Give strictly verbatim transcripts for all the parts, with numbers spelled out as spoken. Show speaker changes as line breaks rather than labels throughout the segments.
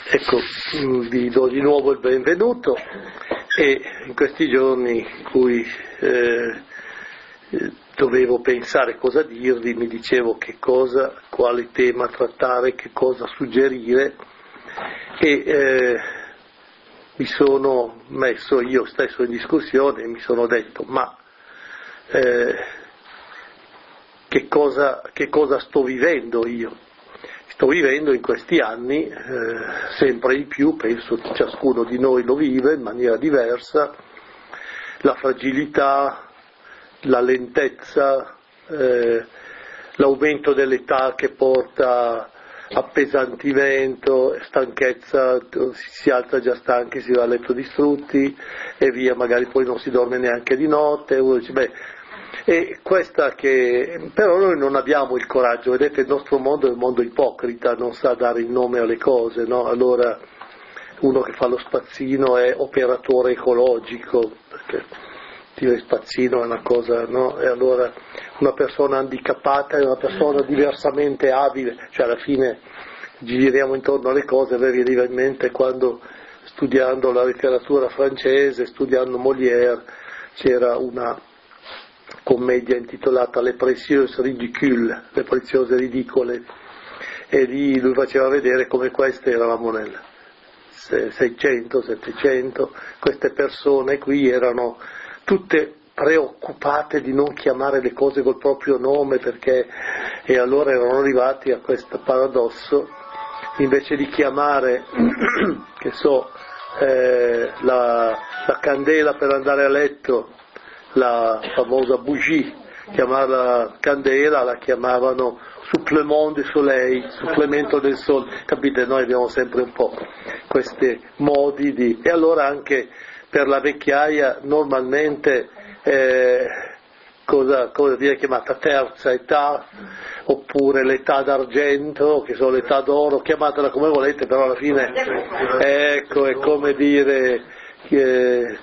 Ecco, vi do di nuovo il benvenuto e in questi giorni in cui eh, dovevo pensare cosa dirvi, mi dicevo che cosa, quale tema trattare, che cosa suggerire e eh, mi sono messo io stesso in discussione e mi sono detto ma eh, che cosa, che cosa sto vivendo io? Sto vivendo in questi anni eh, sempre di più, penso che ciascuno di noi lo vive in maniera diversa, la fragilità, la lentezza, eh, l'aumento dell'età che porta appesantimento, stanchezza, si alza già stanchi, si va a letto distrutti e via, magari poi non si dorme neanche di notte, uno dice beh, e questa che però noi non abbiamo il coraggio, vedete il nostro mondo è un mondo ipocrita, non sa dare il nome alle cose, no? Allora uno che fa lo spazzino è operatore ecologico, perché dire spazzino è una cosa, no? E allora una persona handicappata è una persona diversamente abile, cioè alla fine giriamo intorno alle cose, a me veniva in mente quando studiando la letteratura francese, studiando Molière, c'era una commedia intitolata Le Précieuses Ridicules, le preziose ridicole, e lì lui faceva vedere come queste eravamo nel seicento settecento, queste persone qui erano tutte preoccupate di non chiamare le cose col proprio nome, perché e allora erano arrivati a questo paradosso, invece di chiamare che so eh, la, la candela per andare a letto, la famosa bougie, chiamarla candela, la chiamavano supplément du soleil, supplemento del sole, capite? Noi abbiamo sempre un po' questi modi di... e allora anche per la vecchiaia normalmente eh, cosa, cosa viene chiamata terza età, oppure l'età d'argento, che sono l'età d'oro, chiamatela come volete, però alla fine ecco, è come dire... Eh,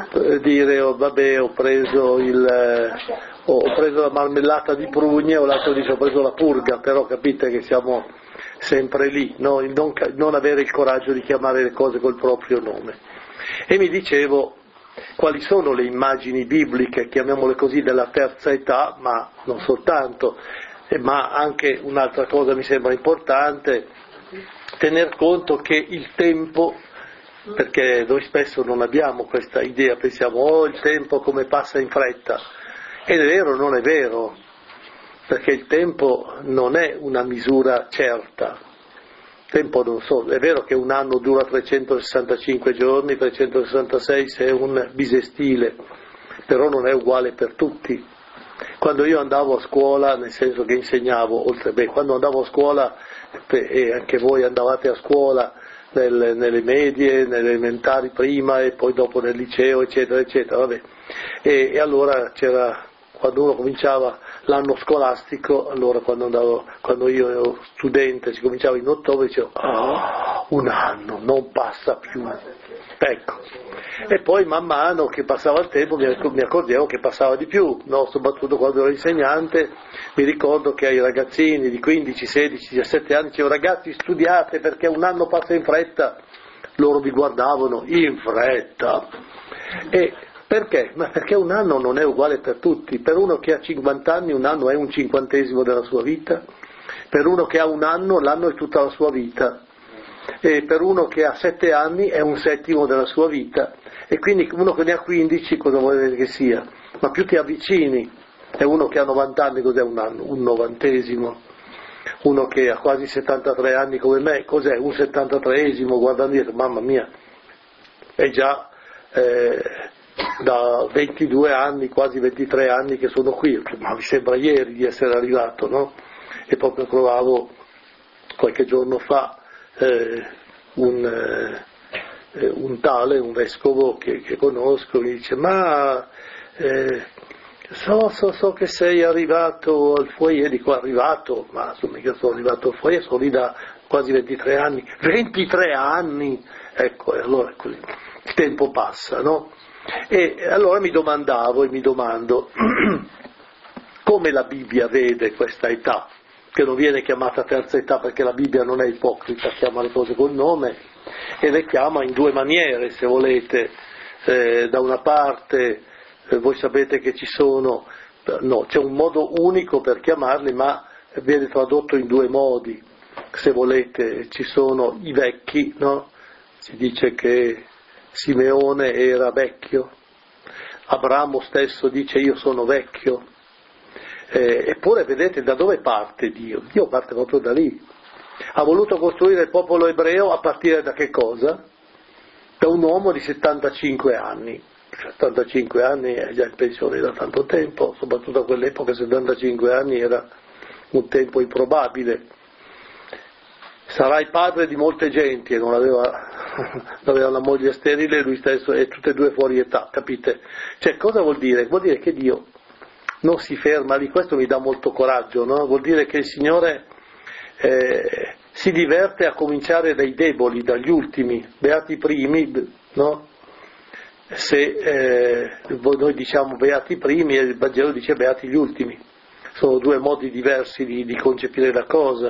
dire oh, vabbè ho preso il eh, ho preso la marmellata di prugne, o l'altro dice ho preso la purga, però capite che siamo sempre lì, no? Il non, non avere il coraggio di chiamare le cose col proprio nome. E mi dicevo quali sono le immagini bibliche, chiamiamole così, della terza età, ma non soltanto, eh, ma anche un'altra cosa mi sembra importante, tener conto che il tempo, perché noi spesso non abbiamo questa idea, pensiamo oh il tempo come passa in fretta, ed è vero, non è vero, perché il tempo non è una misura certa, il tempo non so, è vero che un anno dura trecentosessantacinque giorni, trecentosessantasei se è un bisestile, però non è uguale per tutti. Quando io andavo a scuola, nel senso che insegnavo, oltre, beh, quando andavo a scuola, e anche voi andavate a scuola, Nelle, nelle medie, nelle elementari prima e poi dopo nel liceo, eccetera, eccetera, vabbè. E, e allora c'era, quando uno cominciava l'anno scolastico, allora quando andavo, quando io ero studente, si cominciava in ottobre, dicevo, oh, un anno, non passa più. Ecco. E poi man mano che passava il tempo mi accorgevo che passava di più, no? Soprattutto quando ero insegnante, mi ricordo che ai ragazzini di quindici, sedici, diciassette anni dicevo ragazzi studiate perché un anno passa in fretta, loro mi guardavano in fretta. E perché? Ma perché un anno non è uguale per tutti, per uno che ha cinquanta anni un anno è un cinquantesimo della sua vita, per uno che ha un anno l'anno è tutta la sua vita. E per uno che ha sette anni è un settimo della sua vita, e quindi uno che ne ha quindici cosa vuole che sia? Ma più ti avvicini, e uno che ha novanta anni cos'è un anno? Un novantesimo. Uno che ha quasi settantatré anni come me, cos'è? Un settantatreesimo, guardando dietro, mamma mia, è già eh, da ventidue anni, quasi ventitré anni che sono qui, ma mi sembra ieri di essere arrivato, no? E proprio trovavo qualche giorno fa Eh, un, eh, un tale, un vescovo che, che conosco, mi dice ma eh, so, so, so che sei arrivato al foyer, dico arrivato, ma insomma che sono arrivato al foyer, sono lì da quasi ventitré anni, ventitré anni, ecco, e allora così, il tempo passa, no? E allora mi domandavo e mi domando come la Bibbia vede questa età, che non viene chiamata terza età perché la Bibbia non è ipocrita, chiama le cose col nome, e le chiama in due maniere, se volete. Eh, da una parte eh, voi sapete che ci sono, no, c'è un modo unico per chiamarli, ma viene tradotto in due modi, se volete. Ci sono i vecchi, no? Si dice che Simeone era vecchio, Abramo stesso dice io sono vecchio, eh, eppure vedete da dove parte Dio? Dio parte proprio da lì. Ha voluto costruire il popolo ebreo a partire da che cosa? Da un uomo di settantacinque anni. settantacinque anni è già in pensione da tanto tempo, soprattutto a quell'epoca settantacinque anni era un tempo improbabile. Sarai padre di molte genti, e non aveva, aveva una moglie sterile, lui stesso, e tutte e due fuori età, capite? Cioè, cosa vuol dire? Vuol dire che Dio non si ferma lì, questo mi dà molto coraggio, no? Vuol dire che il Signore eh, si diverte a cominciare dai deboli, dagli ultimi, beati i primi, no? Se eh, noi diciamo beati i primi, e il Vangelo dice beati gli ultimi, sono due modi diversi di, di concepire la cosa.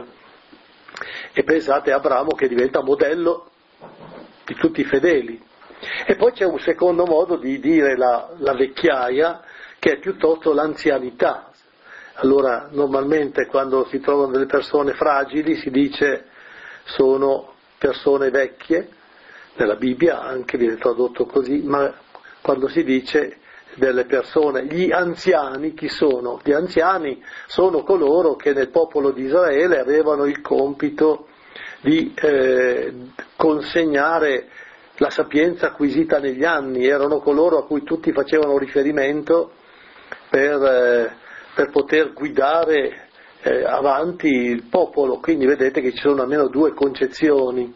E pensate a Abramo che diventa modello di tutti i fedeli. E poi c'è un secondo modo di dire la, la vecchiaia, che è piuttosto l'anzianità. Allora normalmente quando si trovano delle persone fragili si dice sono persone vecchie, nella Bibbia anche viene tradotto così, ma quando si dice delle persone, gli anziani, chi sono? Gli anziani sono coloro che nel popolo di Israele avevano il compito di eh, consegnare la sapienza acquisita negli anni, erano coloro a cui tutti facevano riferimento per, eh, per poter guidare eh, avanti il popolo. Quindi vedete che ci sono almeno due concezioni.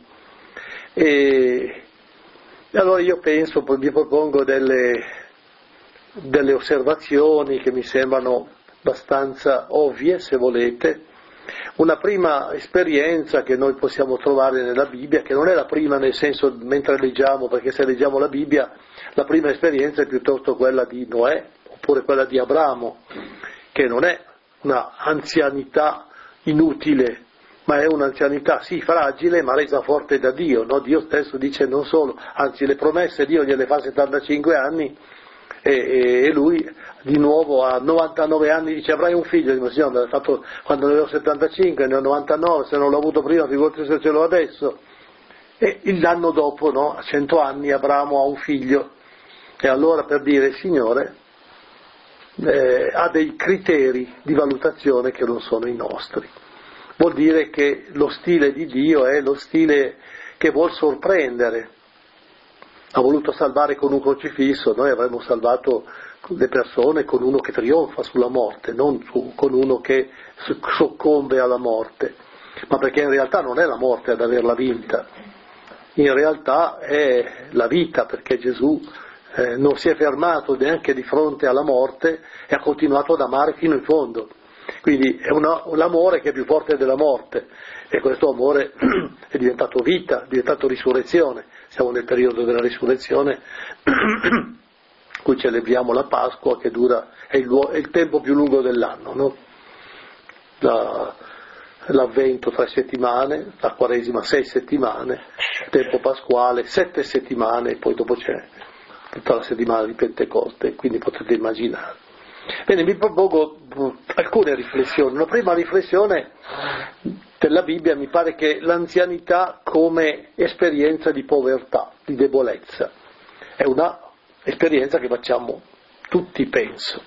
E, e allora io penso, vi propongo delle delle osservazioni che mi sembrano abbastanza ovvie, se volete. Una prima esperienza che noi possiamo trovare nella Bibbia, che non è la prima nel senso mentre leggiamo, perché se leggiamo la Bibbia la prima esperienza è piuttosto quella di Noè, oppure quella di Abramo, che non è una anzianità inutile, ma è un'anzianità sì fragile, ma resa forte da Dio, no? Dio stesso dice non solo, anzi le promesse Dio gliele fa a settantacinque anni, E, e lui di nuovo a novantanove anni dice avrai un figlio, dico signore, fatto quando ne avevo settantacinque, ne ho novantanove, se non l'ho avuto prima figurati se ce l'ho adesso. E l'anno dopo, no, a cento anni Abramo ha un figlio, e allora per dire il Signore eh, ha dei criteri di valutazione che non sono i nostri. Vuol dire che lo stile di Dio è lo stile che vuol sorprendere. Ha voluto salvare con un crocifisso, noi avremmo salvato le persone con uno che trionfa sulla morte, non su, con uno che soccombe alla morte, ma perché in realtà non è la morte ad averla vinta, in realtà è la vita, perché Gesù eh, non si è fermato neanche di fronte alla morte e ha continuato ad amare fino in fondo. Quindi è una, un amore che è più forte della morte, e questo amore è diventato vita, è diventato risurrezione. Siamo nel periodo della risurrezione, cui celebriamo la Pasqua, che dura, è il, è il tempo più lungo dell'anno, no? La, l'avvento tre settimane, la quaresima sei settimane, il tempo pasquale sette settimane, e poi dopo c'è tutta la settimana di Pentecoste, quindi potete immaginare. Bene, vi propongo alcune riflessioni. Una prima riflessione della Bibbia, mi pare che l'anzianità come esperienza di povertà, di debolezza, è una esperienza che facciamo tutti, penso.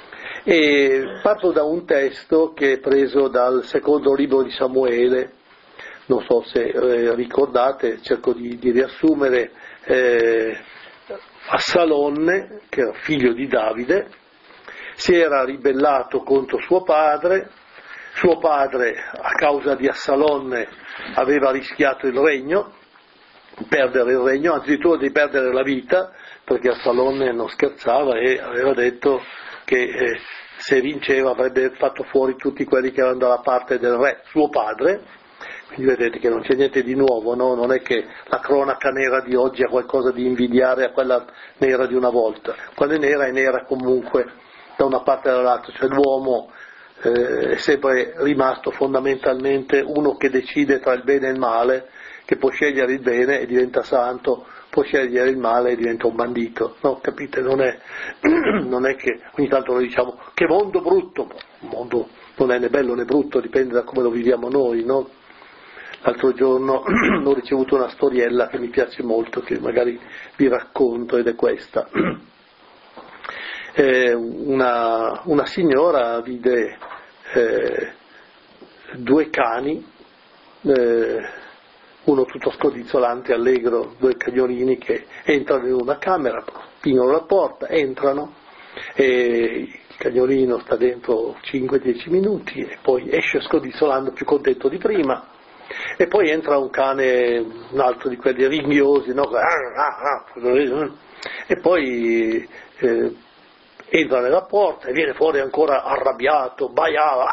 E parto da un testo che è preso dal secondo libro di Samuele, non so se eh, ricordate, cerco di, di riassumere. eh, Assalonne, che era figlio di Davide, si era ribellato contro suo padre, suo padre a causa di Assalonne aveva rischiato il regno, perdere il regno, anzitutto di perdere la vita, perché Assalonne non scherzava e aveva detto che eh, se vinceva avrebbe fatto fuori tutti quelli che erano dalla parte del re, suo padre. Quindi vedete che non c'è niente di nuovo, no? Non è che la cronaca nera di oggi ha qualcosa di invidiare a quella nera di una volta. Quella nera è nera comunque da una parte e dall'altra, cioè l'uomo eh, è sempre rimasto fondamentalmente uno che decide tra il bene e il male, che che può scegliere il bene e diventa santo, può scegliere il male e diventa un bandito, no? Capite? Non è, non è che ogni tanto noi diciamo che mondo brutto, il mondo non è né bello né brutto, dipende da come lo viviamo noi, no? L'altro giorno ho ricevuto una storiella che mi piace molto, che magari vi racconto, ed è questa. Eh, una, una signora vide eh, due cani, eh, uno tutto scodinzolante, allegro, due cagnolini che entrano in una camera, spingono la porta, entrano, e il cagnolino sta dentro cinque dieci minuti e poi esce scodinzolando più contento di prima, e poi entra un cane, un altro di quelli ringhiosi, no? E poi eh, entra nella porta e viene fuori ancora arrabbiato, baiava,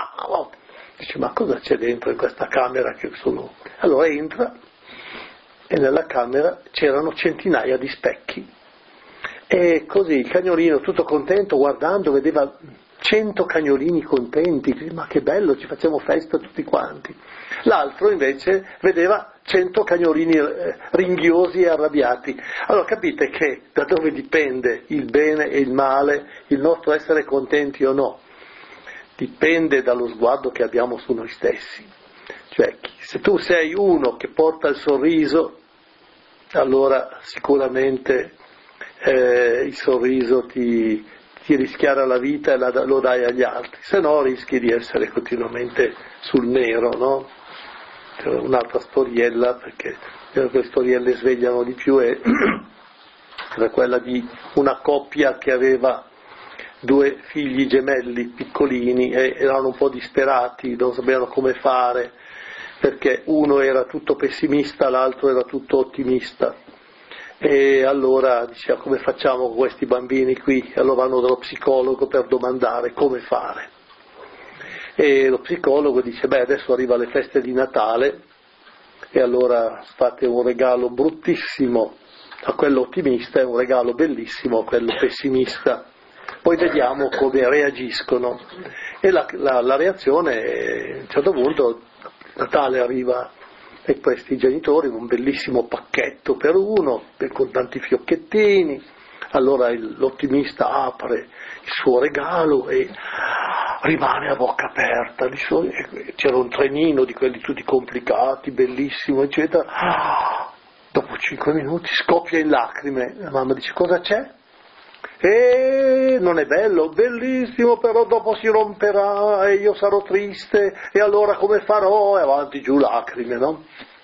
dice ma cosa c'è dentro in questa camera che sono... Allora entra e nella camera c'erano centinaia di specchi, e così il cagnolino tutto contento guardando vedeva cento cagnolini contenti, ma che bello, ci facciamo festa tutti quanti. L'altro invece vedeva cento cagnolini ringhiosi e arrabbiati. Allora capite che da dove dipende il bene e il male, il nostro essere contenti o no? Dipende dallo sguardo che abbiamo su noi stessi. Cioè, se tu sei uno che porta il sorriso, allora sicuramente eh, il sorriso ti, ti rischiara la vita e la, lo dai agli altri, se no rischi di essere continuamente sul nero, no? C'è un'altra storiella, perché le storielle svegliano di più, è era quella di una coppia che aveva due figli gemelli piccolini e erano un po' disperati, non sapevano come fare, perché uno era tutto pessimista, l'altro era tutto ottimista, e allora diceva come facciamo con questi bambini qui? Allora vanno dallo psicologo per domandare come fare, e lo psicologo dice beh adesso arriva le feste di Natale e allora fate un regalo bruttissimo a quello ottimista e un regalo bellissimo a quello pessimista, poi vediamo come reagiscono. E la, la, la reazione è, a un certo punto Natale arriva e questi genitori un bellissimo pacchetto per uno con tanti fiocchettini, allora il, l'ottimista apre il suo regalo e rimane a bocca aperta, c'era un trenino di quelli tutti complicati, bellissimo eccetera, dopo cinque minuti scoppia in lacrime, la mamma dice cosa c'è? E non è bello, bellissimo, però dopo si romperà e io sarò triste e allora come farò? E avanti giù lacrime, no?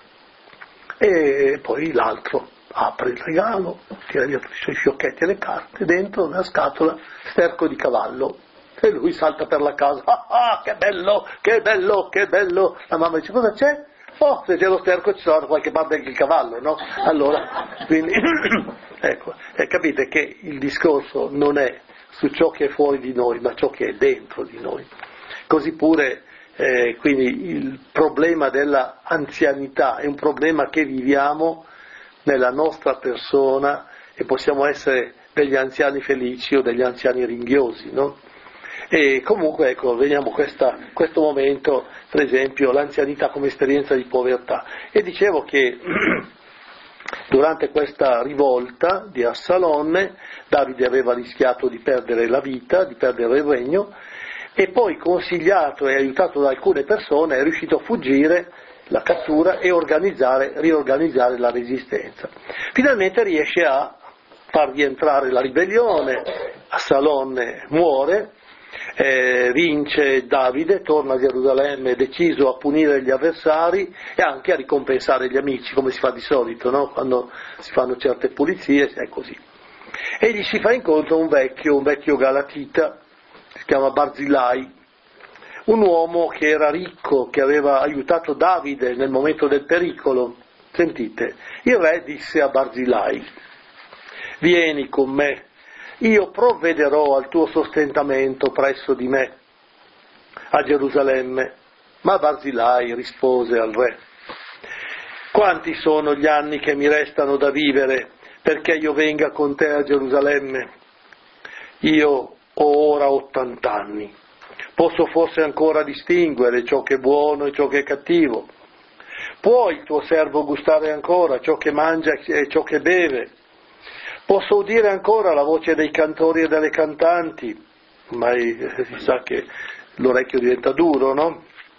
E poi l'altro apre il regalo, tira via tutti i suoi fiocchetti e le carte, dentro una scatola sterco di cavallo, e lui salta per la casa, ah, ah che bello, che bello, che bello. La mamma dice cosa c'è? Oh, se c'è lo sterco ci sarà da qualche parte anche il cavallo, no? Allora, quindi, ecco, eh, capite che il discorso non è su ciò che è fuori di noi, ma ciò che è dentro di noi. Così pure, eh, quindi, il problema della anzianità è un problema che viviamo nella nostra persona, e possiamo essere degli anziani felici o degli anziani ringhiosi, no? E comunque ecco, vediamo questa, questo momento, per esempio l'anzianità come esperienza di povertà, e dicevo che durante questa rivolta di Assalonne Davide aveva rischiato di perdere la vita, di perdere il regno, e poi consigliato e aiutato da alcune persone è riuscito a fuggire la cattura e organizzare, riorganizzare la resistenza. Finalmente riesce a far rientrare la ribellione, Assalonne muore, Eh, vince Davide, torna a Gerusalemme deciso a punire gli avversari e anche a ricompensare gli amici, come si fa di solito, no? Quando si fanno certe pulizie è così. E gli si fa incontro un vecchio, un vecchio galatita, si chiama Barzillai, un uomo che era ricco, che aveva aiutato Davide nel momento del pericolo. Sentite, il re disse a Barzillai: vieni con me, io provvederò al tuo sostentamento presso di me a Gerusalemme. Ma Barzillai rispose al re: quanti sono gli anni che mi restano da vivere perché io venga con te a Gerusalemme? Io ho ora ottant'anni, posso forse ancora distinguere ciò che è buono e ciò che è cattivo, Può il tuo servo gustare ancora ciò che mangia e ciò che beve? Posso udire ancora la voce dei cantori e delle cantanti? Ormai si sa che l'orecchio diventa duro, no?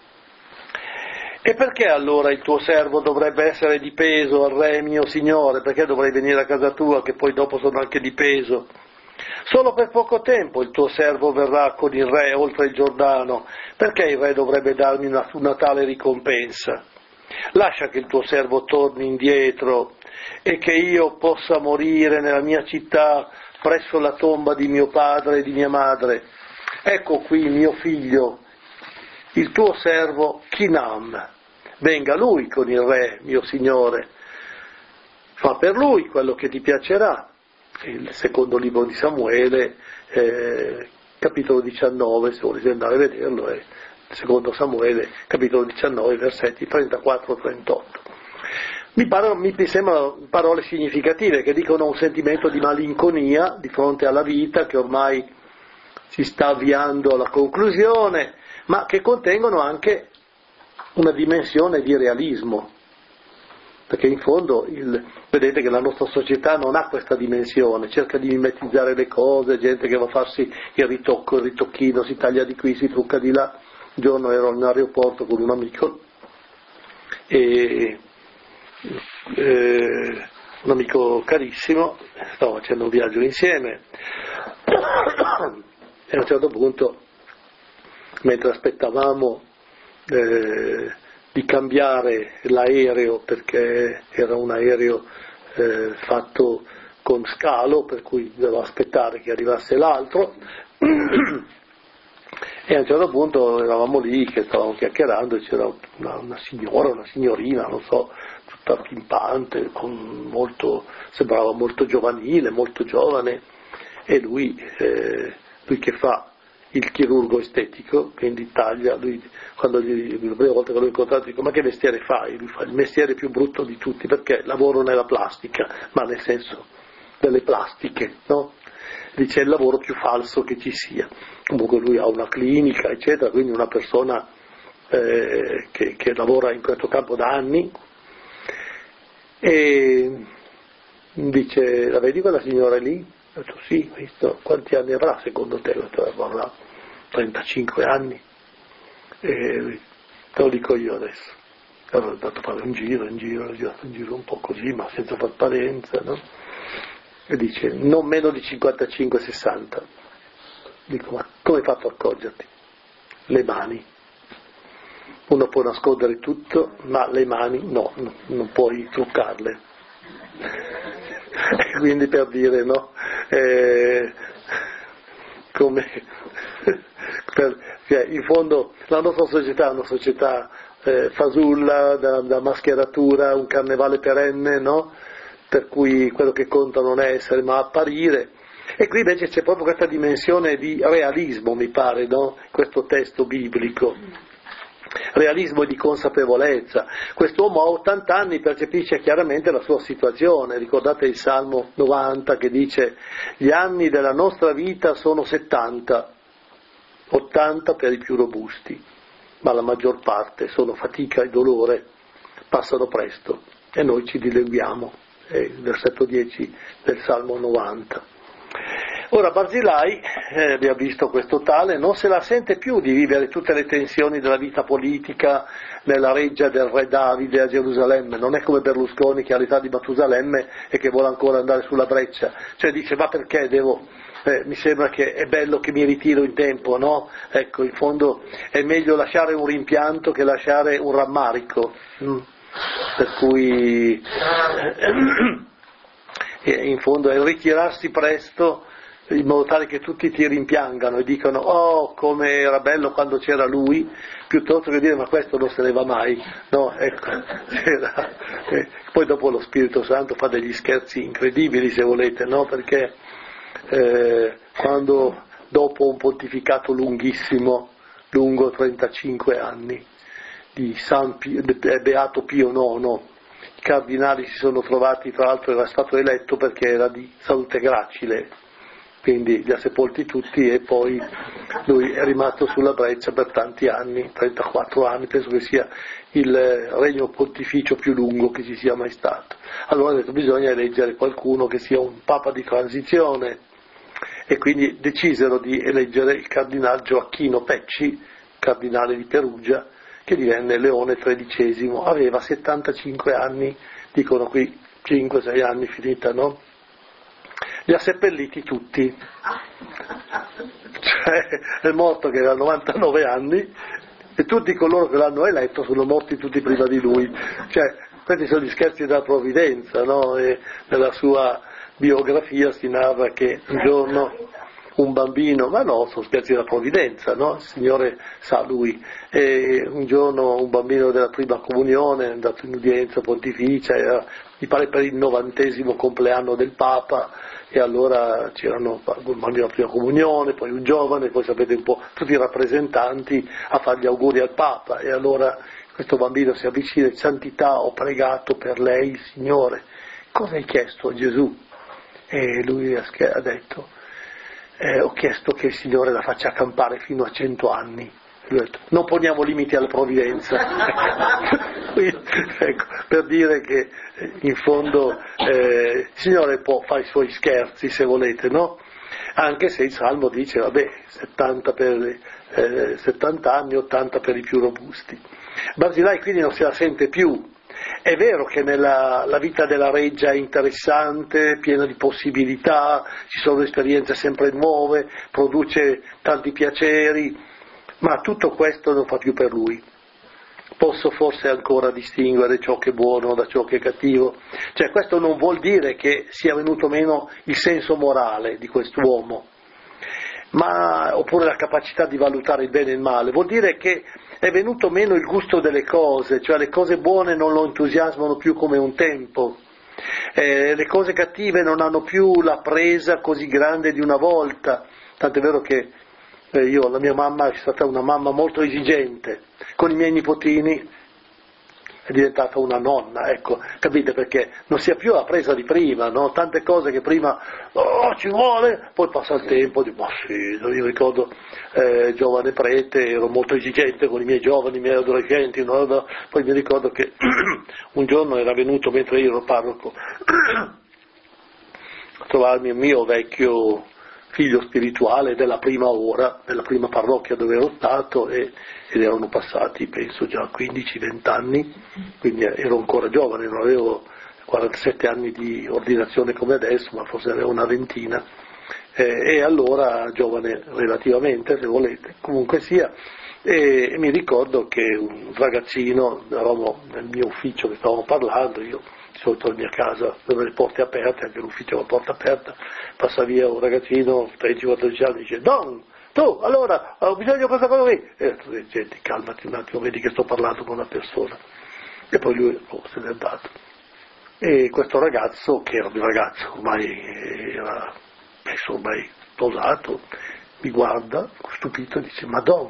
E perché allora il tuo servo dovrebbe essere di peso al re mio signore? Perché dovrei venire a casa tua che poi dopo sono anche di peso? Solo per poco tempo il tuo servo verrà con il re oltre il Giordano. Perché il re dovrebbe darmi una, una tale ricompensa? Lascia che il tuo servo torni indietro e che io possa morire nella mia città presso la tomba di mio padre e di mia madre. Ecco qui mio figlio, il tuo servo Chinam. Venga lui con il re, mio signore. Fa per lui quello che ti piacerà. Il secondo libro di Samuele, eh, capitolo diciannove, se volete andare a vederlo, è secondo Samuele, capitolo diciannove, versetti trentaquattro trentotto. Mi, pare, mi sembrano parole significative che dicono un sentimento di malinconia di fronte alla vita che ormai si sta avviando alla conclusione, ma che contengono anche una dimensione di realismo, perché in fondo il, vedete che la nostra società non ha questa dimensione, cerca di mimetizzare le cose, gente che va a farsi il ritocco, il ritocchino, si taglia di qui, si trucca di là. Un giorno ero in aeroporto con un amico e eh, un amico carissimo, stavo facendo un viaggio insieme e a un certo punto, mentre aspettavamo eh, di cambiare l'aereo, perché era un aereo eh, fatto con scalo, per cui dovevo aspettare che arrivasse l'altro, e a un certo punto eravamo lì che stavamo chiacchierando e c'era una, una signora, una signorina, non so, tutta pimpante, con molto, sembrava molto giovanile, molto giovane, e lui, eh, lui che fa il chirurgo estetico, quindi taglia, lui, quando gli, la prima volta che l'ho incontrato dico: ma che mestiere fai? Lui fa il mestiere più brutto di tutti, perché lavoro nella plastica, ma nel senso delle plastiche, no? Dice: è il lavoro più falso che ci sia. Comunque lui ha una clinica, eccetera, quindi una persona eh, che, che lavora in questo campo da anni, e dice: la vedi quella signora lì? Ho detto: sì, ho visto. Quanti anni avrà secondo te? Ho detto: avrà trentacinque anni. E te lo dico io adesso. Allora ho andato a fare un giro, in giro, ho girato in giro un po' così, ma senza far parenza, no? E dice: non meno di cinquantacinque sessanta. Dico: ma come hai fatto a accorgerti? Le mani. Uno può nascondere tutto, ma le mani no, no, non puoi truccarle. E quindi, per dire, no, eh, come per, cioè, in fondo la nostra società è una società eh, fasulla, da, da mascheratura, un carnevale perenne, no? Per cui quello che conta non è essere ma apparire. E qui invece c'è proprio questa dimensione di realismo, mi pare, no? Questo testo biblico. Realismo e di consapevolezza. Quest'uomo a ottanta anni percepisce chiaramente la sua situazione. Ricordate il Salmo novanta che dice: gli anni della nostra vita sono settanta, ottanta per i più robusti, ma la maggior parte sono fatica e dolore, passano presto e noi ci dileguiamo. È il versetto dieci del Salmo novanta. Ora Barzilai, eh, abbiamo visto questo tale, non se la sente più di vivere tutte le tensioni della vita politica nella reggia del re Davide a Gerusalemme. Non è come Berlusconi che ha l'età di Matusalemme e che vuole ancora andare sulla breccia, cioè dice: ma perché devo, eh, mi sembra che è bello che mi ritiro in tempo, no? Ecco, in fondo è meglio lasciare un rimpianto che lasciare un rammarico, mm. Per cui eh, in fondo è ritirarsi presto, in modo tale che tutti ti rimpiangano e dicano: oh, come era bello quando c'era lui, piuttosto che dire: ma questo non se ne va mai, no? Ecco, eh, poi dopo lo Spirito Santo fa degli scherzi incredibili, se volete, no? Perché eh, quando dopo un pontificato lunghissimo, lungo trentacinque anni, di San Pio, Beato Pio nono, i cardinali si sono trovati, tra l'altro era stato eletto perché era di salute gracile, quindi li ha sepolti tutti e poi lui è rimasto sulla breccia per tanti anni, trentaquattro anni, penso che sia il regno pontificio più lungo che ci sia mai stato. Allora ha detto bisogna eleggere qualcuno che sia un papa di transizione e quindi decisero di eleggere il cardinale Gioacchino Pecci, cardinale di Perugia, che divenne Leone tredicesimo, aveva settantacinque anni, dicono qui cinque sei anni finita, no? Li ha seppelliti tutti, cioè è morto che aveva novantanove anni e tutti coloro che l'hanno eletto sono morti tutti prima di lui, cioè questi sono gli scherzi della provvidenza, no? E nella sua biografia si narra che un giorno un bambino, ma no, sono scherzi della provvidenza, no? Il Signore sa lui, e un giorno un bambino della prima comunione è andato in udienza pontificia, era, mi pare per il novantesimo compleanno del Papa, e allora c'erano un bambino della prima comunione, poi un giovane, poi sapete un po' tutti i rappresentanti a fare gli auguri al Papa, e allora questo bambino si avvicina e dice: santità, ho pregato per lei il Signore, cosa hai chiesto a Gesù? E lui ha detto: Eh, ho chiesto che il Signore la faccia campare fino a cento anni. Lui ha detto: non poniamo limiti alla provvidenza. Quindi, ecco, per dire che in fondo eh, il Signore può fare i suoi scherzi se volete, no? Anche se il Salmo dice vabbè, settanta, per, eh, settanta anni, ottanta per i più robusti. Barzilai quindi non se la sente più. È vero che nella la vita della reggia è interessante, piena di possibilità, ci sono esperienze sempre nuove, produce tanti piaceri, ma tutto questo non fa più per lui. Posso forse ancora distinguere ciò che è buono da ciò che è cattivo? Cioè questo non vuol dire che sia venuto meno il senso morale di quest'uomo, ma oppure la capacità di valutare il bene e il male, vuol dire che è venuto meno il gusto delle cose, cioè le cose buone non lo entusiasmano più come un tempo, eh, le cose cattive non hanno più la presa così grande di una volta, tant'è vero che eh, io, la mia mamma è stata una mamma molto esigente, con i miei nipotini è diventata una nonna, ecco, capite, perché non si ha più la presa di prima, no? Tante cose che prima, oh, ci vuole, poi passa il tempo, dico, ma sì, io ricordo, eh, giovane prete, ero molto esigente con i miei giovani, i miei adolescenti, no? No? Poi mi ricordo che un giorno era venuto, mentre io ero parroco, a trovarmi un mio vecchio figlio spirituale della prima ora, della prima parrocchia dove ero stato, e, ed erano passati penso già quindici venti anni, quindi ero ancora giovane, non avevo quarantasette anni di ordinazione come adesso, ma forse avevo una ventina, eh, e allora giovane relativamente, se volete, comunque sia, e, e mi ricordo che un ragazzino, eravamo nel mio ufficio che stavamo parlando, io di solito la mia casa dove le porte aperte, anche l'ufficio ha la porta aperta, passa via un ragazzino tredici quattordici anni e dice: Don, tu, allora, ho bisogno di questa cosa qui. E ho detto: gente, calmati un attimo, vedi che sto parlando con una persona. E poi lui oh, se n'è andato. E questo ragazzo, che era un ragazzo, ormai era, penso ormai sposato, mi guarda stupito e dice: ma Don,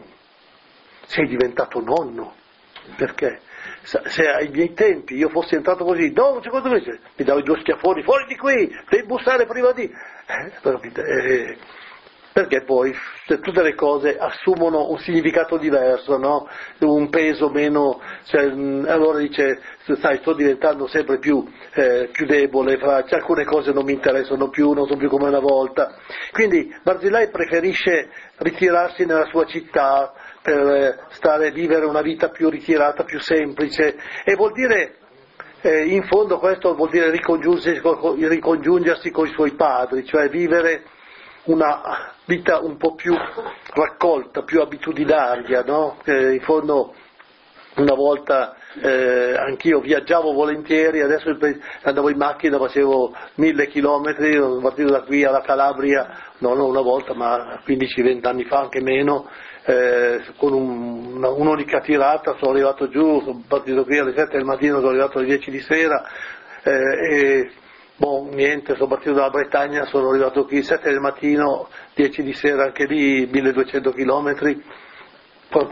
sei diventato nonno? Perché? Se ai miei tempi io fossi entrato così, Don, secondo me, mi davi due schiaffoni, fuori di qui, devi bussare prima di... Eh, eh, perché poi tutte le cose assumono un significato diverso, no? Un peso meno, cioè, allora dice, sai, sto diventando sempre più, eh, più debole, fra, cioè, alcune cose non mi interessano più, non sono più come una volta. Quindi Barzilai preferisce ritirarsi nella sua città per stare, vivere una vita più ritirata, più semplice, e vuol dire, eh, in fondo questo vuol dire ricongiungersi, ricongiungersi con i suoi padri, cioè vivere una vita un po' più raccolta, più abitudinaria, no? Eh, in fondo una volta eh, anch'io viaggiavo volentieri, adesso andavo in macchina, facevo mille chilometri, sono partito da qui alla Calabria, non una volta ma quindici venti anni fa, anche meno, eh, con un, una, un'unica tirata, sono arrivato giù, sono partito qui alle sette del mattino, sono arrivato alle dieci di sera, eh, e boh, niente, sono partito dalla Bretagna, sono arrivato qui alle sette del mattino, dieci di sera, anche lì milleduecento chilometri,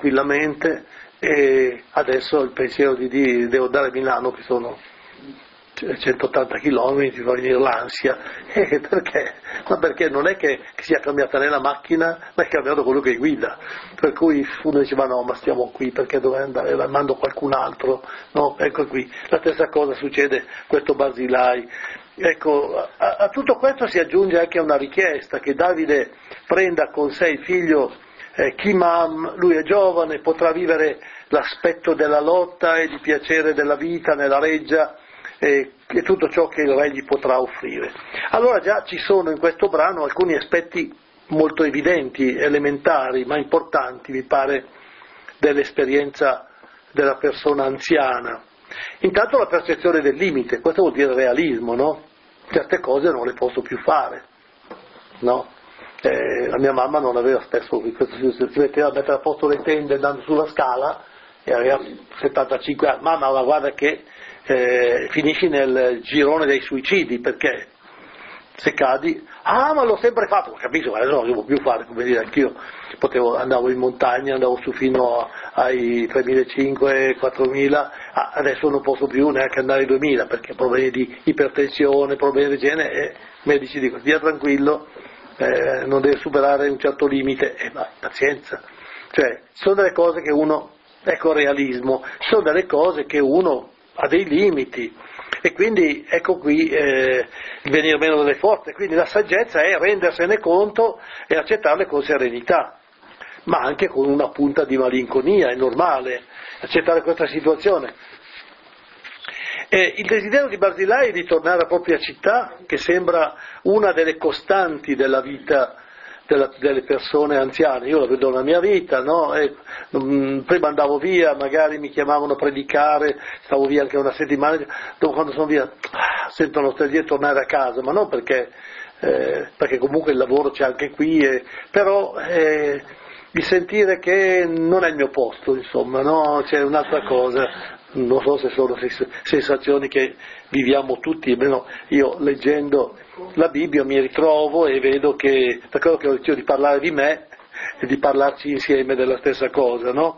tranquillamente, e adesso il pensiero di dire devo andare a Milano, che sono centottanta chilometri, ti fa venire l'ansia. Eh, perché? Ma perché non è che, che sia cambiata né la macchina, ma è cambiato quello che guida. Per cui uno dice, ma no, ma stiamo qui, perché dovrei andare, mando qualcun altro, no, ecco qui. La stessa cosa succede questo Barzilai. Ecco, a, a tutto questo si aggiunge anche una richiesta, che Davide prenda con sé il figlio eh, Chimam, lui è giovane, potrà vivere l'aspetto della lotta e di piacere della vita nella reggia, e, e tutto ciò che il re gli potrà offrire. Allora già ci sono in questo brano alcuni aspetti molto evidenti, elementari, ma importanti, mi pare, dell'esperienza della persona anziana. Intanto la percezione del limite, questo vuol dire realismo, no? Certe cose non le posso più fare, no? Eh, la mia mamma non aveva spesso, si metteva a mettere a posto le tende andando sulla scala, e aveva settantacinque anni, mamma, ma guarda che eh, finisci nel girone dei suicidi, perché se cadi, ah ma l'ho sempre fatto, capisco, adesso non lo devo più fare, come dire, anch'io potevo, andavo in montagna, andavo su fino ai tremilacinquecento, quattromila, ah, adesso non posso più neanche andare ai duemila, perché problemi di ipertensione, problemi del genere, e i medici dicono, stia tranquillo, eh, non deve superare un certo limite, e eh, ma pazienza, cioè sono delle cose che uno, ecco realismo, sono delle cose che uno ha dei limiti, e quindi ecco qui eh, il venire meno delle forze. Quindi la saggezza è rendersene conto e accettarle con serenità, ma anche con una punta di malinconia, è normale accettare questa situazione. E il desiderio di Barzilai è di tornare alla propria città, che sembra una delle costanti della vita della, delle persone anziane. Io la vedo nella mia vita, no? E, um, prima andavo via, magari mi chiamavano a predicare, stavo via anche una settimana, dopo quando sono via ah, sento nostalgia di tornare a casa, ma non perché, eh, perché comunque il lavoro c'è anche qui, eh, però eh, di sentire che non è il mio posto, insomma, no? C'è un'altra cosa. Non so se sono sensazioni che viviamo tutti, almeno io leggendo la Bibbia mi ritrovo e vedo che, per quello che ho deciso di parlare di me e di parlarci insieme della stessa cosa, no?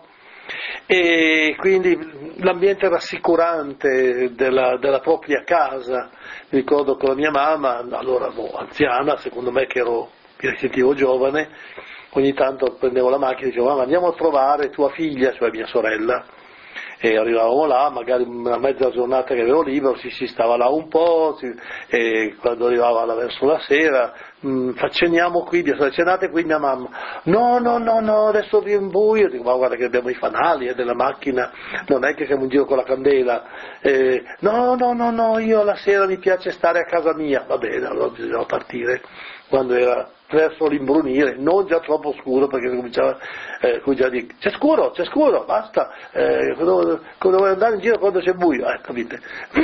E quindi l'ambiente rassicurante della, della propria casa. Mi ricordo con la mia mamma, allora boh, anziana, secondo me che ero, mi sentivo giovane, ogni tanto prendevo la macchina e dicevo, mamma andiamo a trovare tua figlia, cioè mia sorella, e arrivavamo là, magari una mezza giornata che avevo libero, si, si stava là un po', si, e quando arrivava là verso la sera, mh, facceniamo qui, cenate qui mia mamma, no, no, no, no, adesso vi in buio, dico, ma guarda che abbiamo i fanali eh, della macchina, non è che siamo in giro con la candela, eh, no, no, no, no, io la sera mi piace stare a casa mia, va bene, allora bisognava partire, quando era verso l'imbrunire, non già troppo scuro, perché cominciava, eh, cominciava a dire c'è scuro, c'è scuro, basta, eh, come vuoi andare in giro quando c'è buio, eh, capite?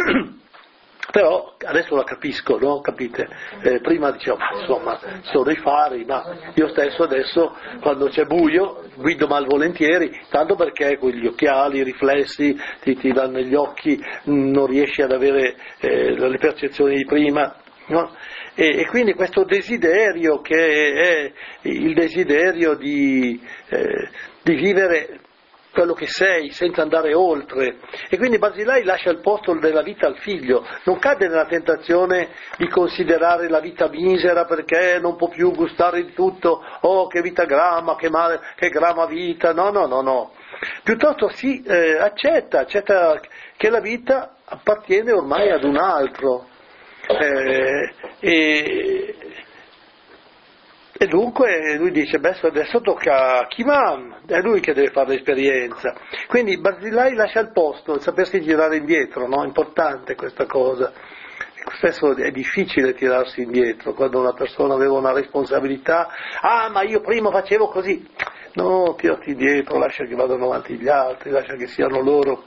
Però adesso la capisco, no? Capite? Eh, prima dicevo, ma insomma, sono i fari, ma io stesso adesso quando c'è buio guido malvolentieri, tanto perché con gli occhiali, i riflessi ti, ti danno negli occhi, non riesci ad avere eh, le percezioni di prima, no? E, e quindi questo desiderio che è il desiderio di, eh, di vivere quello che sei senza andare oltre, e quindi Barzilai lascia il posto della vita al figlio, non cade nella tentazione di considerare la vita misera perché non può più gustare di tutto, oh che vita grama, che male, che grama vita, no no no no, piuttosto si eh, accetta, accetta che la vita appartiene ormai ad un altro. Eh, e, e dunque lui dice, beh adesso tocca a Chimam, è lui che deve fare l'esperienza, quindi Barzilai lascia il posto, sapersi girare indietro, no? Importante questa cosa, spesso è difficile tirarsi indietro quando una persona aveva una responsabilità, ah ma io prima facevo così, no, tirati indietro, lascia che vadano avanti gli altri, lascia che siano loro.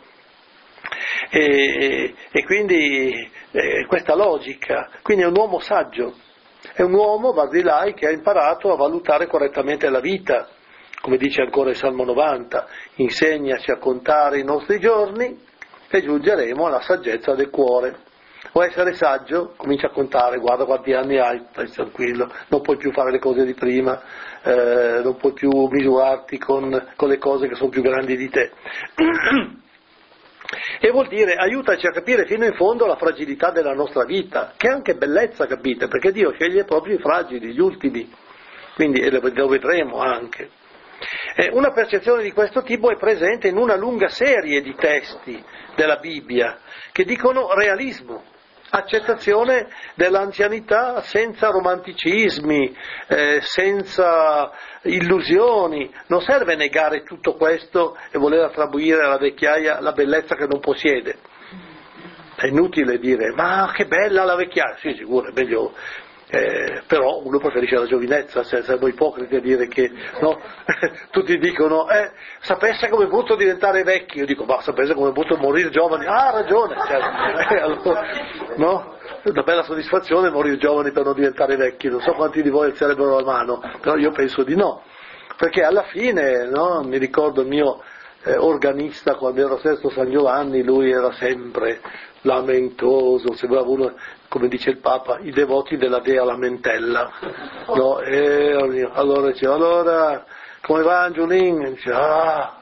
E, e quindi eh, questa logica, quindi è un uomo saggio, è un uomo, Barzilai, che ha imparato a valutare correttamente la vita, come dice ancora il Salmo novanta, insegnaci a contare i nostri giorni e giungeremo alla saggezza del cuore. Vuoi essere saggio? Comincia a contare, guarda quanti anni hai, stai tranquillo, non puoi più fare le cose di prima, eh, non puoi più misurarti con, con le cose che sono più grandi di te. E vuol dire aiutaci a capire fino in fondo la fragilità della nostra vita, che è anche bellezza, capite? Perché Dio sceglie proprio i fragili, gli ultimi, quindi e lo vedremo anche. Eh, una percezione di questo tipo è presente in una lunga serie di testi della Bibbia che dicono realismo, accettazione dell'anzianità senza romanticismi, eh, senza illusioni. Non serve negare tutto questo e voler attribuire alla vecchiaia la bellezza che non possiede. È inutile dire, ma che bella la vecchiaia, sì sicuro, è meglio, eh, però uno preferisce la giovinezza, se siamo ipocriti a dire che, no? Tutti dicono, eh, sapesse come è brutto diventare vecchi, io dico, ma sapesse come è brutto morire giovani, ah, ha ragione, cioè, eh, allora, no? È una bella soddisfazione morire giovani per non diventare vecchi, non so quanti di voi alzerebbero la mano, però io penso di no, perché alla fine, no? Mi ricordo il mio eh, organista quando ero a Sesto San Giovanni, lui era sempre lamentoso, sembrava uno, come dice il Papa, i devoti della Dea Lamentella, no? E allora diceva, allora come va Angiolin? Dice, ah,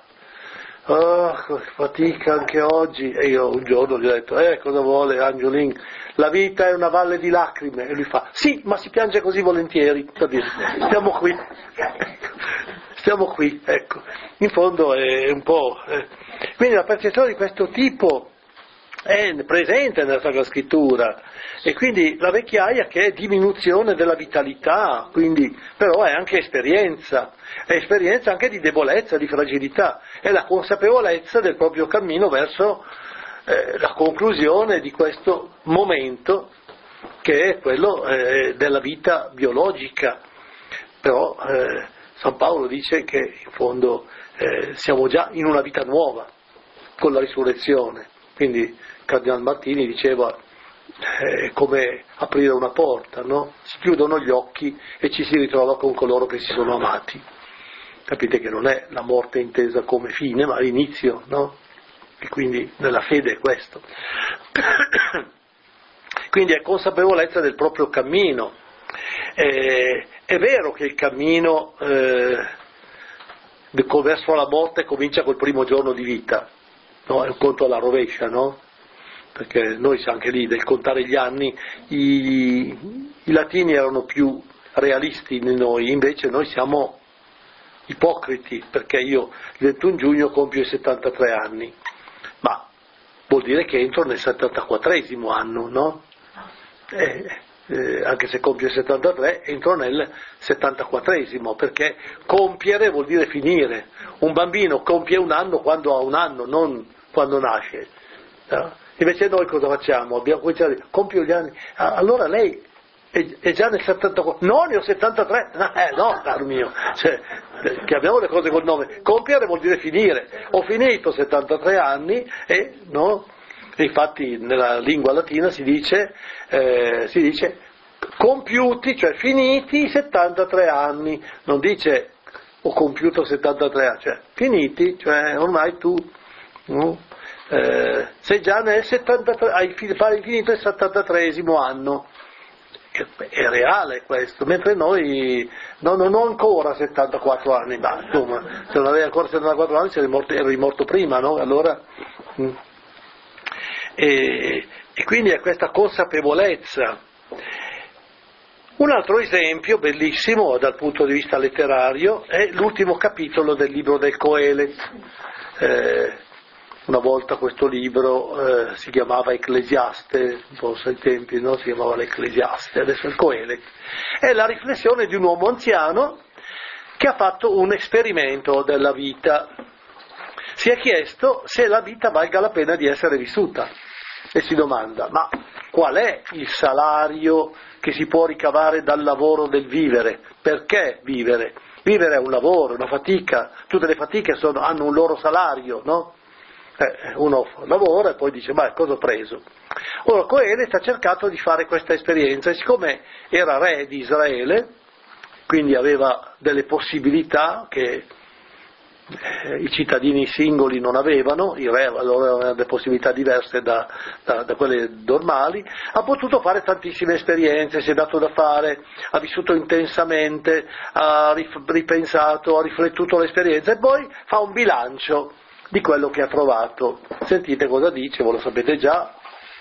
oh, fatica anche oggi. E io un giorno gli ho detto, eh cosa vuole Angiolin? La vita è una valle di lacrime. E lui fa, sì, ma si piange così volentieri, capite? Stiamo qui, stiamo qui, ecco. In fondo è un po'... Eh. Quindi la percezione di questo tipo è presente nella Sacra Scrittura, e quindi la vecchiaia che è diminuzione della vitalità, quindi però è anche esperienza, è esperienza anche di debolezza, di fragilità, è la consapevolezza del proprio cammino verso eh, la conclusione di questo momento che è quello eh, della vita biologica. Però eh, San Paolo dice che in fondo eh, siamo già in una vita nuova con la risurrezione, quindi Cardinal Martini diceva è come aprire una porta, no? Si chiudono gli occhi e ci si ritrova con coloro che si sono amati. Capite che non è la morte intesa come fine, ma l'inizio, no? E quindi nella fede è questo. Quindi è consapevolezza del proprio cammino. Eh, è vero che il cammino eh, verso la morte comincia col primo giorno di vita, no? È un conto alla rovescia, no? Perché noi anche lì del contare gli anni i, i latini erano più realisti di noi, invece noi siamo ipocriti, perché io il ventuno giugno compio i settantatré anni, ma vuol dire che entro nel settantaquattresimo anno, no? Eh, eh, anche se compio il settantatré entro nel settantaquattresimo, perché compiere vuol dire finire. Un bambino compie un anno quando ha un anno, non quando nasce, no? Invece noi cosa facciamo? Abbiamo cominciato a dire, compio gli anni, ah, allora lei è, è già nel settantaquattro, no, ne ho settantatré, no, eh, no caro mio, cioè, chiamiamo le cose col nome, compiere vuol dire finire, ho finito settantatré anni e, no, e infatti nella lingua latina si dice, eh, si dice compiuti, cioè finiti i settantatré anni, non dice ho compiuto settantatré anni, cioè finiti, cioè ormai tu... No? Eh, sei già nel settantatré, hai finito il settantatreesimo anno, è, è reale questo, mentre noi no, non ho ancora settantaquattro anni, ma insomma, se non avevi ancora settantaquattro anni eri morto, eri morto prima, no? Allora, mm. e, e quindi è questa consapevolezza. Un altro esempio bellissimo dal punto di vista letterario è l'ultimo capitolo del libro del Coelet. Eh, Una volta questo libro eh, si chiamava Ecclesiaste, forse ai tempi no? Si chiamava l'Ecclesiaste, adesso è il Coelet. È la riflessione di un uomo anziano che ha fatto un esperimento della vita. Si è chiesto se la vita valga la pena di essere vissuta e si domanda, ma qual è il salario che si può ricavare dal lavoro del vivere? Perché vivere? Vivere è un lavoro, una fatica, tutte le fatiche sono, hanno un loro salario, no? Eh, uno lavora e poi dice ma cosa ho preso? Ora Coelet ha cercato di fare questa esperienza e siccome era re di Israele, quindi aveva delle possibilità che eh, i cittadini singoli non avevano, i re allora avevano delle possibilità diverse da, da, da quelle normali, ha potuto fare tantissime esperienze, si è dato da fare, ha vissuto intensamente, ha ripensato, ha riflettuto l'esperienza e poi fa un bilancio di quello che ha trovato. Sentite cosa dice, voi lo sapete già.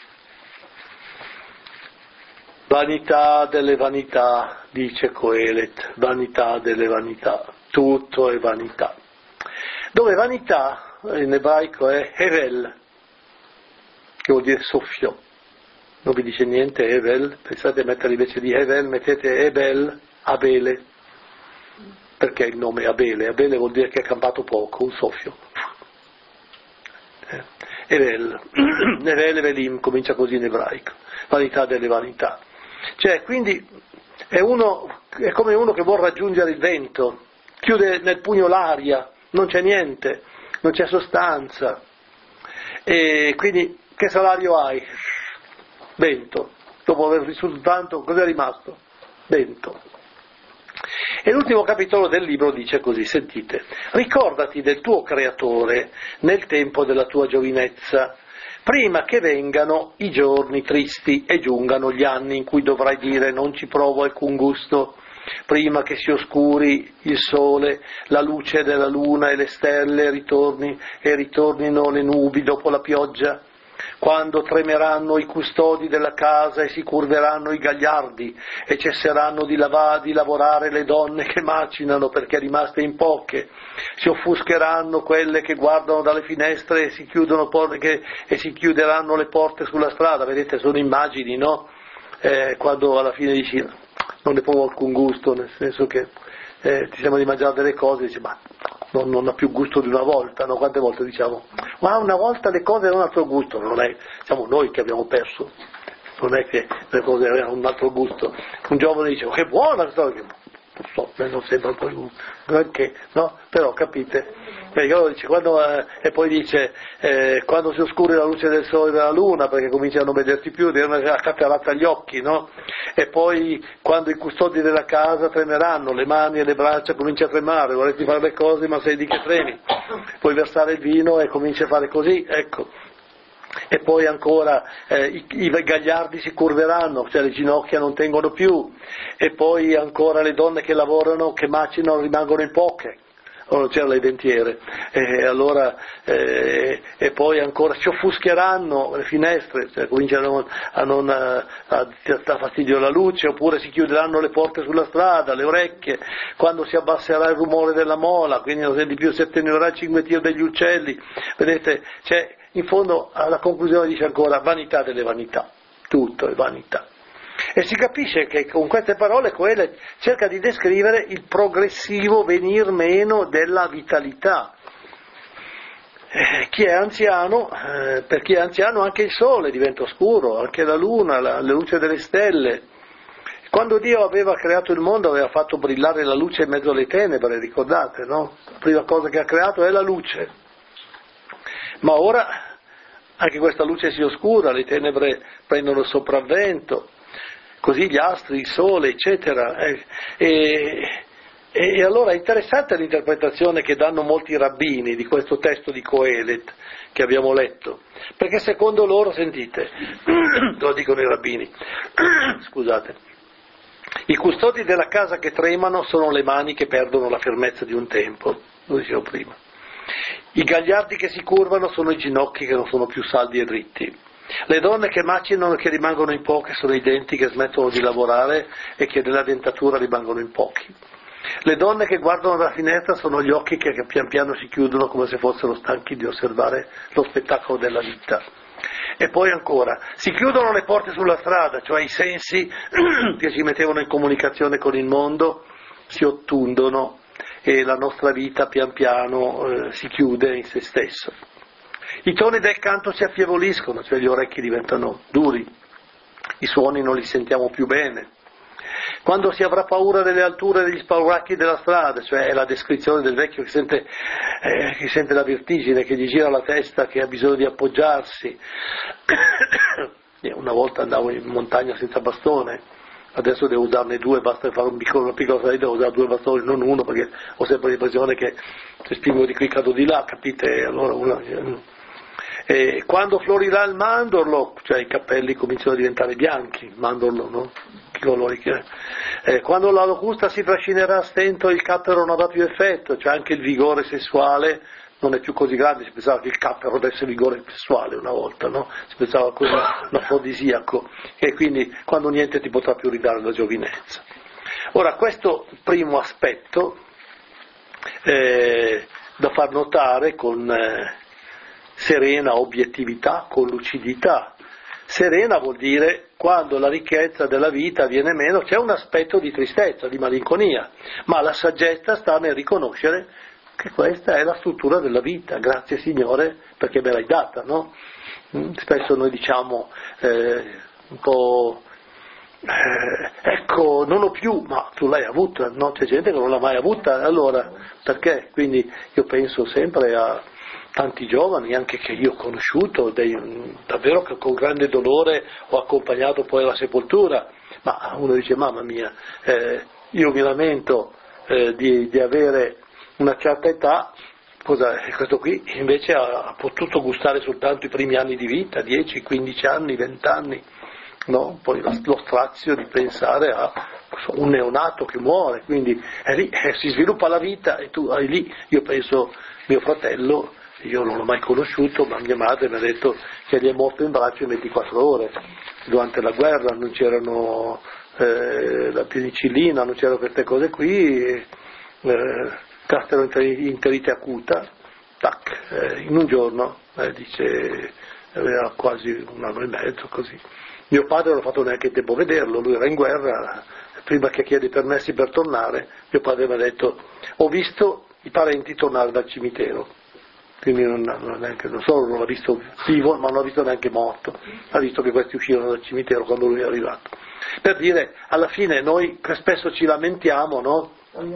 Vanità delle vanità, dice Coelet, vanità delle vanità, tutto è vanità. Dove vanità in ebraico è Hevel, che vuol dire soffio. Non vi dice niente Hevel, pensate a mettere invece di Hevel, mettete Ebel, Abele. Perché il nome è Abele? Abele vuol dire che ha campato poco, un soffio. Eh. Evel, Evel, Evelim, comincia così in ebraico, vanità delle vanità. Cioè, quindi è, uno, è come uno che vuol raggiungere il vento, chiude nel pugno l'aria, non c'è niente, non c'è sostanza. E quindi che salario hai? Vento. Dopo aver vissuto tanto, cos'è rimasto? Vento. E l'ultimo capitolo del libro dice così, sentite: ricordati del tuo creatore nel tempo della tua giovinezza, prima che vengano i giorni tristi e giungano gli anni in cui dovrai dire non ci provo alcun gusto, prima che si oscuri il sole, la luce della luna e le stelle ritorni e ritornino le nubi dopo la pioggia, quando tremeranno i custodi della casa e si curveranno i gagliardi e cesseranno di, lava, di lavorare le donne che macinano perché rimaste in poche, si offuscheranno quelle che guardano dalle finestre e si, chiudono por- che, e si chiuderanno le porte sulla strada. Vedete, sono immagini, no? Eh, quando alla fine dici non ne provo alcun gusto, nel senso che eh, ti sembra di mangiare delle cose e dici ma non, non ha più gusto di una volta, no? Quante volte diciamo ma una volta le cose erano un altro gusto, non è, siamo noi che abbiamo perso, non è che le cose avevano un altro gusto. Un giovane dice che buona questa cosa, non so, non sembra poi un granché, no? Però capite, perché dice, quando, eh, e poi dice eh, quando si oscura la luce del sole e della luna perché cominciano a non vederti più, devono essere accatterata agli occhi, no? E poi quando i custodi della casa tremeranno, le mani e le braccia cominciano a tremare, vorresti fare le cose ma sei di che tremi, puoi versare il vino e cominci a fare così, ecco. E poi ancora eh, i, i gagliardi si curveranno, cioè le ginocchia non tengono più, e poi ancora le donne che lavorano, che macinano, rimangono in poche, o non c'erano le dentiere, e allora eh, e poi ancora si offuscheranno le finestre, cioè cominciano a non a, a, a fastidio la luce, oppure si chiuderanno le porte sulla strada, le orecchie, quando si abbasserà il rumore della mola, quindi non senti più, si attenuerà il cinguettio degli uccelli, vedete, cioè in fondo alla conclusione dice ancora vanità delle vanità, tutto è vanità. E si capisce che con queste parole Coelet cerca di descrivere il progressivo venir meno della vitalità. Eh, chi è anziano, eh, per chi è anziano anche il sole diventa oscuro, anche la luna, la, la luce delle stelle. Quando Dio aveva creato il mondo aveva fatto brillare la luce in mezzo alle tenebre, ricordate, no? La prima cosa che ha creato è la luce. Ma ora anche questa luce si oscura, le tenebre prendono il sopravvento, così gli astri, il sole, eccetera. E, e, e allora è interessante l'interpretazione che danno molti rabbini di questo testo di Coelet che abbiamo letto, perché secondo loro, sentite, lo dicono i rabbini, scusate, i custodi della casa che tremano sono le mani che perdono la fermezza di un tempo, lo dicevo prima. I gagliardi che si curvano sono i ginocchi che non sono più saldi e dritti. Le donne che macinano e che rimangono in poche sono i denti che smettono di lavorare e che della dentatura rimangono in pochi. Le donne che guardano dalla finestra sono gli occhi che pian piano si chiudono come se fossero stanchi di osservare lo spettacolo della vita. E poi ancora, si chiudono le porte sulla strada, cioè i sensi che ci mettevano in comunicazione con il mondo si ottundono e la nostra vita pian piano eh, si chiude in se stesso. I toni del canto si affievoliscono, cioè gli orecchi diventano duri, i suoni non li sentiamo più bene. Quando si avrà paura delle alture degli spauracchi della strada, cioè è la descrizione del vecchio che sente, eh, che sente la vertigine, che gli gira la testa, che ha bisogno di appoggiarsi. Una volta andavo in montagna senza bastone, adesso devo usarne due, basta fare un piccolo, una piccola salita, devo usare due bastoni, non uno, perché ho sempre l'impressione che se spingo di qui cado di là, capite? Allora una... E quando florirà il mandorlo, cioè i capelli cominciano a diventare bianchi, il mandorlo, no? Che colori che è. E quando la locusta si trascinerà a stento, il cappero non avrà più effetto, cioè anche il vigore sessuale non è più così grande, si pensava che il cappero desse vigore sessuale una volta, no? Si pensava così, un afrodisiaco, e quindi quando niente ti potrà più ridare la giovinezza. Ora, questo primo aspetto eh, da far notare con eh, serena obiettività, con lucidità. Serena vuol dire quando la ricchezza della vita viene meno, c'è un aspetto di tristezza, di malinconia, ma la saggezza sta nel riconoscere che questa è la struttura della vita, grazie Signore perché me l'hai data, no? Spesso noi diciamo eh, un po' eh, ecco, non ho più, ma tu l'hai avuta, no? C'è gente che non l'ha mai avuta, allora perché? Quindi io penso sempre a tanti giovani, anche che io ho conosciuto, dei, davvero che con grande dolore ho accompagnato poi alla sepoltura, ma uno dice, mamma mia, eh, io mi lamento eh, di, di avere una certa età, cosa, questo qui invece ha, ha potuto gustare soltanto i primi anni di vita, dieci, quindici anni, venti anni, no? Poi lo, lo strazio di pensare a un neonato che muore, quindi è lì, eh, si sviluppa la vita e tu hai lì, io penso, mio fratello, io non l'ho mai conosciuto, ma mia madre mi ha detto che gli è morto in braccio in ventiquattro ore, durante la guerra non c'erano eh, la penicillina, non c'erano queste cose qui, eh, gastroenterite acuta, tac, eh, in un giorno, eh, dice, aveva quasi un anno e mezzo così. Mio padre non ha fatto neanche tempo a vederlo, lui era in guerra, prima che chiede i permessi per tornare, mio padre mi ha detto, ho visto i parenti tornare dal cimitero. Quindi non, non, neanche, non solo non l'ha visto vivo, ma non l'ha visto neanche morto, ha visto che questi uscirono dal cimitero quando lui è arrivato. Per dire, alla fine noi spesso ci lamentiamo, no?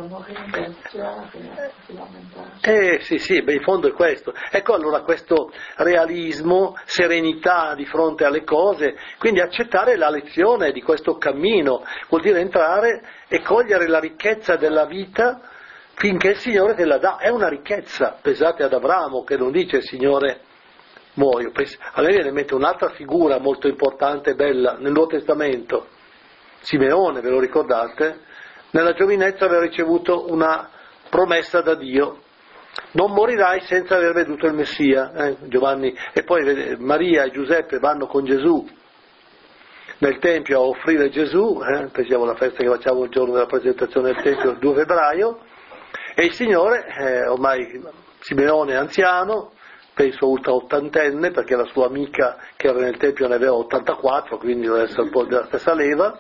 Eh sì, sì, beh, in fondo è questo. Ecco allora questo realismo, serenità di fronte alle cose, quindi accettare la lezione di questo cammino, vuol dire entrare e cogliere la ricchezza della vita finché il Signore te la dà, è una ricchezza. Pensate ad Abramo che non dice Signore muoio, a me viene in mente un'altra figura molto importante e bella nel Nuovo Testamento, Simeone, ve lo ricordate? Nella giovinezza aveva ricevuto una promessa da Dio, non morirai senza aver veduto il Messia, eh? Giovanni, e poi Maria e Giuseppe vanno con Gesù nel Tempio a offrire Gesù, eh? Pensiamo alla festa che facciamo il giorno della presentazione del Tempio, il due febbraio, e il Signore, eh, ormai Simeone è anziano, penso ultra ottantenne, perché la sua amica che era nel Tempio ne aveva ottantaquattro, quindi deve essere un po' della stessa leva,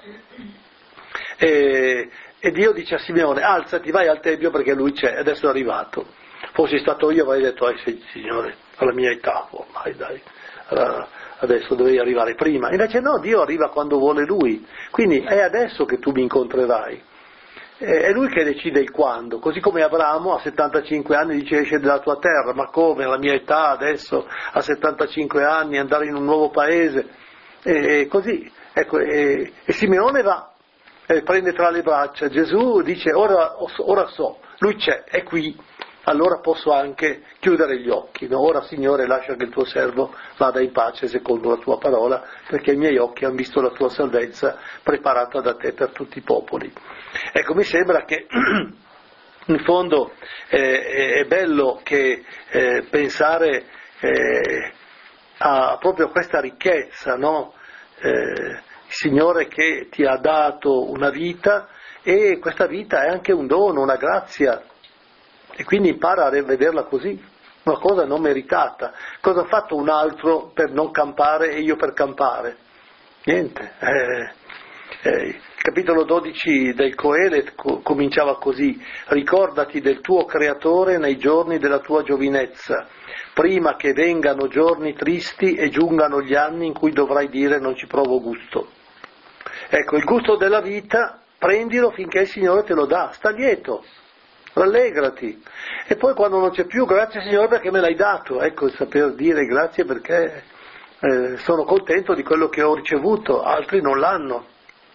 e, e Dio dice a Simeone, alzati, vai al Tempio perché lui c'è, adesso è arrivato. Fossi stato io avrei detto, eh, Signore, alla mia età, ormai dai, adesso dovevi arrivare prima. Invece no, Dio arriva quando vuole Lui, quindi è adesso che tu mi incontrerai. È lui che decide il quando, così come Abramo a settantacinque anni dice esce dalla tua terra, ma come alla mia età adesso a settantacinque anni andare in un nuovo paese, e così, ecco, e, e Simeone va, e prende tra le braccia Gesù, dice ora, ora so, lui c'è, è qui, allora posso anche chiudere gli occhi, no? Ora Signore lascia che il tuo servo vada in pace secondo la tua parola, perché i miei occhi hanno visto la tua salvezza preparata da te per tutti i popoli. Ecco, mi sembra che in fondo eh, è bello che eh, pensare eh, a proprio questa ricchezza, no? Eh, il Signore che ti ha dato una vita, e questa vita è anche un dono, una grazia, e quindi impara a vederla così, una cosa non meritata. Cosa ha fatto un altro per non campare e io per campare? Niente. Eh, eh, il capitolo dodici del Coelet co- cominciava così: ricordati del tuo Creatore nei giorni della tua giovinezza, prima che vengano giorni tristi e giungano gli anni in cui dovrai dire non ci provo gusto. Ecco, il gusto della vita prendilo finché il Signore te lo dà, sta lieto, rallegrati, e poi quando non c'è più, grazie Signore perché me l'hai dato, ecco, il saper dire grazie perché eh, sono contento di quello che ho ricevuto, altri non l'hanno.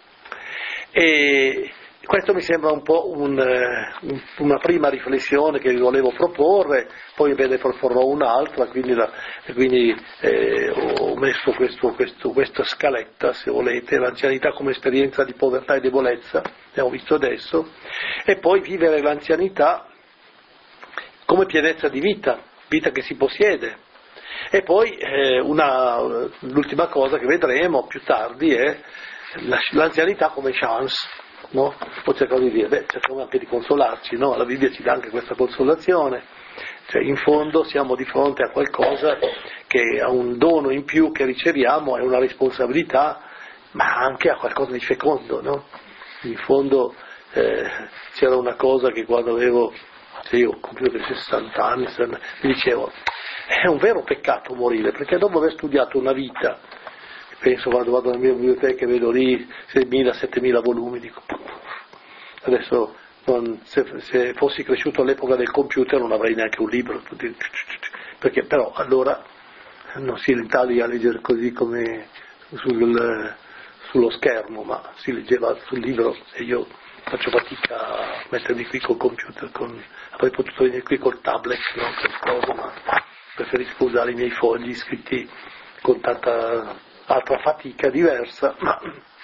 E questo mi sembra un po' un, un, una prima riflessione che vi volevo proporre, poi ve ne proporrò un'altra, quindi, la, quindi eh, ho messo questo, questo, questa scaletta, se volete, l'anzianità come esperienza di povertà e debolezza, abbiamo visto adesso, e poi vivere l'anzianità come pienezza di vita, vita che si possiede. E poi eh, una, l'ultima cosa che vedremo più tardi è la, l'anzianità come chance, no? Poi cerchiamo di dire, beh, cerchiamo anche di consolarci, no? La Bibbia ci dà anche questa consolazione, cioè in fondo siamo di fronte a qualcosa che ha un dono in più che riceviamo, è una responsabilità, ma anche a qualcosa di fecondo, no? In fondo eh, c'era una cosa che quando avevo, se io ho compiuto sessanta anni, mi dicevo, è un vero peccato morire, perché dopo aver studiato una vita, penso quando vado nella mia biblioteca e vedo lì seimila settemila volumi, dico, adesso non, se, se fossi cresciuto all'epoca del computer non avrei neanche un libro, perché però allora non si entrava a leggere così come sul, sullo schermo, ma si leggeva sul libro, e io faccio fatica a mettermi qui col computer, con, avrei potuto venire qui col tablet, no? Cosa, ma preferisco usare i miei fogli scritti con tanta altra fatica diversa, ma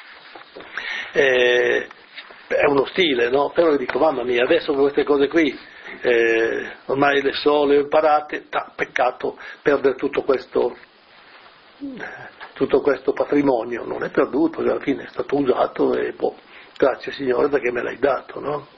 eh, è uno stile, no? Però io dico, mamma mia, adesso queste cose qui eh, ormai le so, le ho imparate, ta, peccato perdere tutto questo tutto questo patrimonio. Non è perduto, alla fine è stato usato e boh, grazie Signore perché me l'hai dato, no?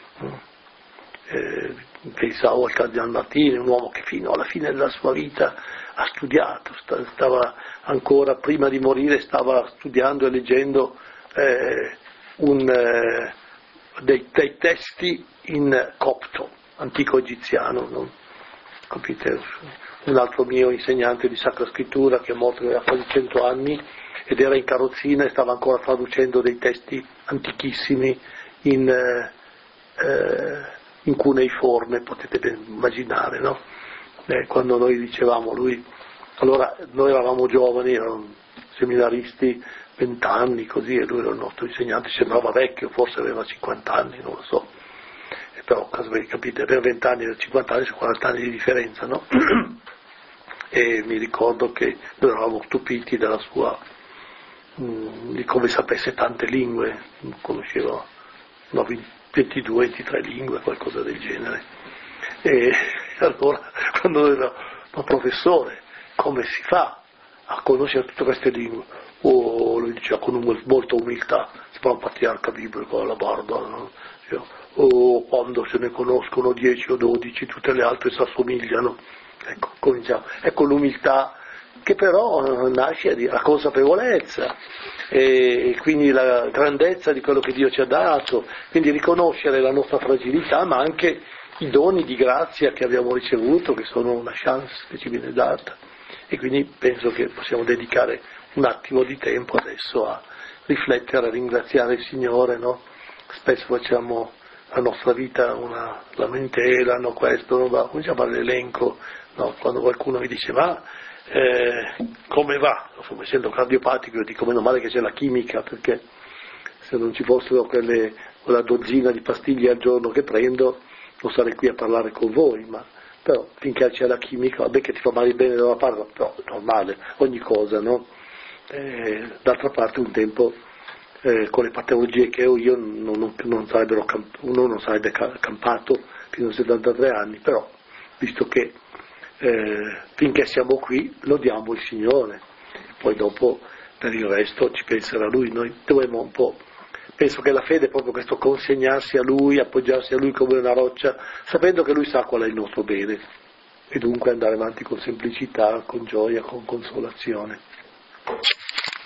Eh, pensavo al Cardinal Martini, un uomo che fino alla fine della sua vita ha studiato, stava ancora prima di morire, stava studiando e leggendo eh, un, eh, dei, dei testi in copto, antico egiziano, no? Capite? Un altro mio insegnante di Sacra Scrittura che è morto aveva quasi cento anni ed era in carrozzina e stava ancora traducendo dei testi antichissimi in, eh, in cuneiforme, potete ben immaginare, no? Eh, quando noi dicevamo, lui, allora noi eravamo giovani, eravamo seminaristi, vent'anni così, e lui era il nostro insegnante, sembrava vecchio, forse aveva cinquanta anni, non lo so, e però capite, per vent'anni e cinquanta anni sono quaranta anni di differenza, no? E mi ricordo che noi eravamo stupiti della sua, mh, di come sapesse tante lingue, conosceva no, ventidue ventitré lingue, qualcosa del genere. E allora quando era ma professore, come si fa a conoscere tutte queste lingue? Oh, lui diceva con un, molta umiltà, sembra un patriarca biblico alla barba, no? O quando se ne conoscono dieci o dodici, tutte le altre si assomigliano. Ecco, cominciamo. Ecco l'umiltà che però nasce dalla consapevolezza e quindi la grandezza di quello che Dio ci ha dato, quindi riconoscere la nostra fragilità, ma anche i doni di grazia che abbiamo ricevuto, che sono una chance che ci viene data. E quindi penso che possiamo dedicare un attimo di tempo adesso a riflettere, a ringraziare il Signore, no? Spesso facciamo la nostra vita una lamentela, no questo, non va, cominciamo all'elenco, no? Quando qualcuno mi dice ma eh, come va? Insomma, essendo cardiopatico io dico meno male che c'è la chimica, perché se non ci fossero quelle, quella dozzina di pastiglie al giorno che prendo non sarei qui a parlare con voi, ma però finché c'è la chimica, vabbè che ti fa male bene da una parte, però è normale, ogni cosa, no? Eh, d'altra parte un tempo eh, con le patologie che ho io non, non, non sarebbero camp- uno non sarebbe campato fino a settantatré anni, però visto che eh, finché siamo qui lodiamo il Signore, poi dopo per il resto ci penserà Lui, noi dovremmo un po', penso che la fede è proprio questo consegnarsi a Lui, appoggiarsi a Lui come una roccia, sapendo che Lui sa qual è il nostro bene e dunque andare avanti con semplicità, con gioia, con consolazione.